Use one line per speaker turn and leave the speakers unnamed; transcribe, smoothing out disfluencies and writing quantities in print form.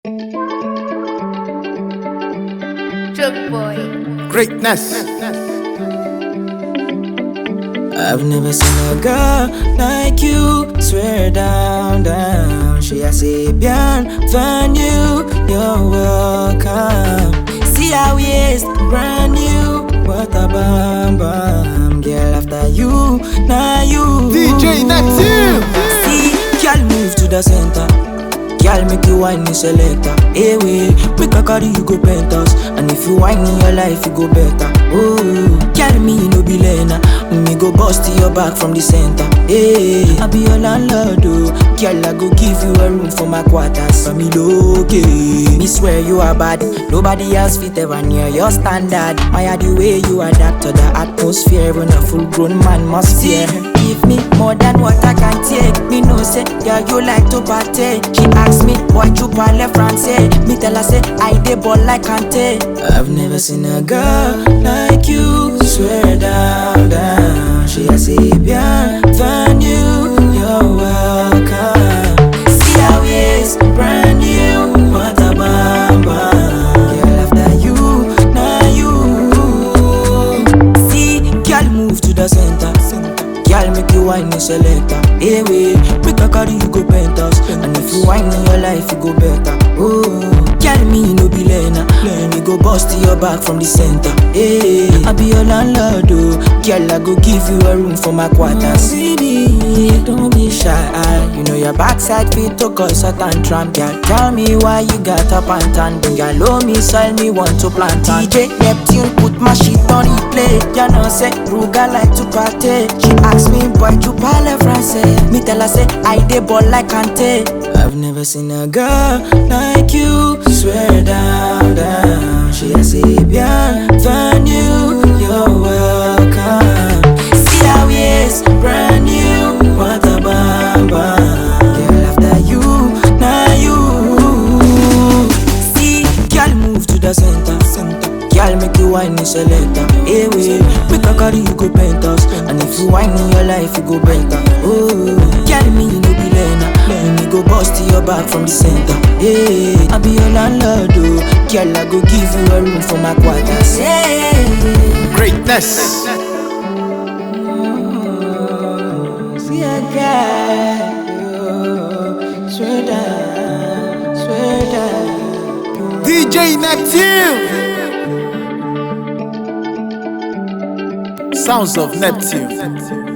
Drug boy.
Greatness.
I've never seen a girl like you. Swear down, down. She a Sabian, find you. You're welcome. See how we is, brand new. What a bam bam, girl. After you, now you.
DJ Neptune.
See, girl, move to the center. Girl, make you whine me selector. Hey, wait, make a carry you go penthouse. And if you whine in your life, you go better. Oh, girl, me no be learner. Me go bust to your back from the center. Hey, I be your landlord, oh. Girl, I go give you a room for my quarters. For me, okay. Me swear you are bad. Nobody else fit ever near your standard. My the way you adapt to the atmosphere. When a full grown man must fear. Give me more than what I can take. Me no say, yeah, you like to party. She ask me, why you parle français? Me tell her say, I dey ball like Kante. I've never seen a girl like you. Swear down, down. She a Sabian, find you. You're welcome. See how he is, brand new. What a bam bam. Girl, after you, now you. See, girl, move to the center. Girl, make you whine me selector. Hey, wait, make a carry you go penthouse. And if you whine in your life, you go better. Oh, girl, me no be learner. Me go bust to your back from the center. Hey, I be your landlord, oh. Girl, I go give you a room for my quarters. Baby, don't be shy. You know your backside fit to cause a tantrum. Girl, tell me why you got up and tan. Girl, owe me, sell me, want to plant on. DJ Neptune, put my shit on replay. You know, say, Ruga like to party. She ask me, boy, you parle français? Me tell her, say, I dey ball like Kante. I've never seen a girl like you. Swear down, down. She a Sabian, find you. You're welcome. See how he is, brand new. What a bam bam. Girl, after you, now you. See, girl, move to the center. Girl, make you whine me selector. Hey, wait, make a carry you go penthouse. And if you whine in your life, you go better. Oh, girl, me no be learner. Me go bust to your back from the center. Hey, I be your landlord, oh. Girl, I go give you a room for my quarters. Hey,
Greatness.
see a guy, oh, swear down, swear down.
DJ Neptune. Sounds of Neptune.